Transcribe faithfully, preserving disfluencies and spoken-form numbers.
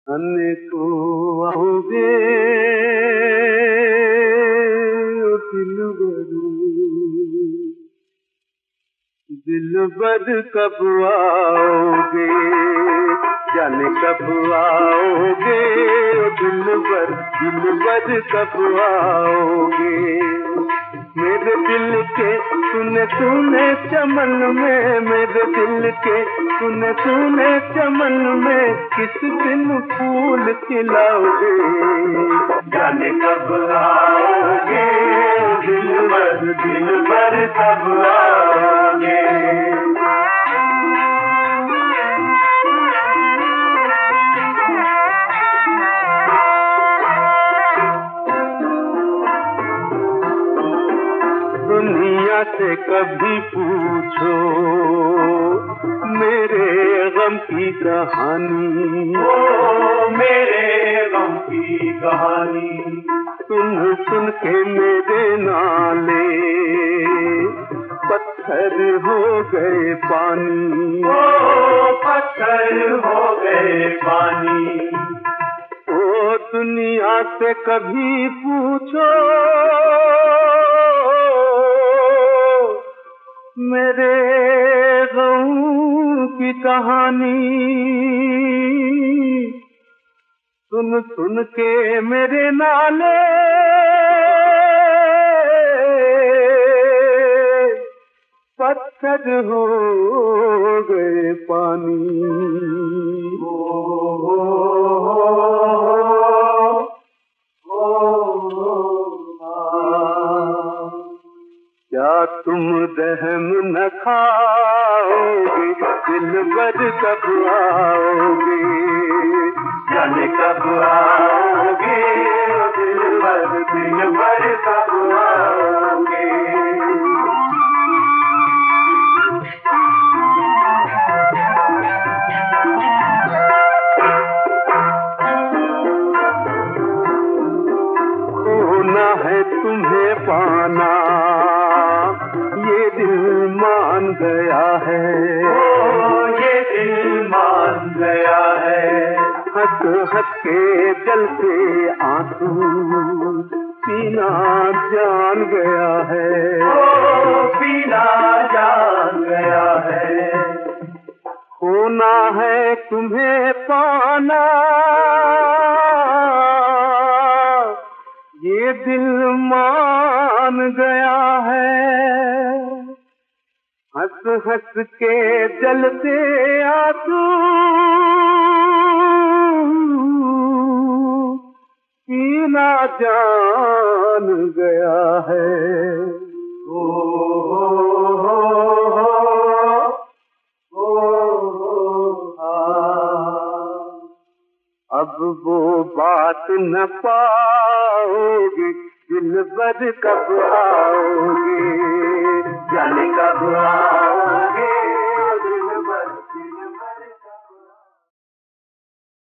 आने को आओगे दिलबरू, दिलबर कब आओगे, जाने कब आओगे दिलबर, दिलबर कब आओगे। मेरे दिल के सुने सुने चमन में, मेरे दिल के सुने सुने चमन में किस दिन फूल खिलाओगे, जाने कब आओगे दिलबर, दिलबर कब आओगे। दुनिया से कभी पूछो मेरे गम की कहानी, ओ मेरे गम की कहानी। सुन सुन के मेरे नाले पत्थर हो गए पानी, ओ पत्थर हो गए पानी। ओ दुनिया से कभी पूछो मेरे गम की कहानी। सुन सुन के मेरे नाले पत्थर हो गए पानी। ओ, ओ, ओ, ओ, क्या तुम रहम न खाओगे, दिलबर कब आओगे, जाने कब आओगे दिलबर, दिलबर कब आओगे। खोना है तुम्हें पाना ये दिल मान गया है, ओ ये दिल मान गया है। हंस हंस के जलते आंसू पीना जान गया है, ओ पीना जान गया है। खोना है तुम्हें पाना ये दिल मान गया है। हंस हंस के जलते आंसू पीना जान गया है। ओ, ओ, ओ, ओ, ओ, अब वो बात न पाओगे दिलबर कब आओगे,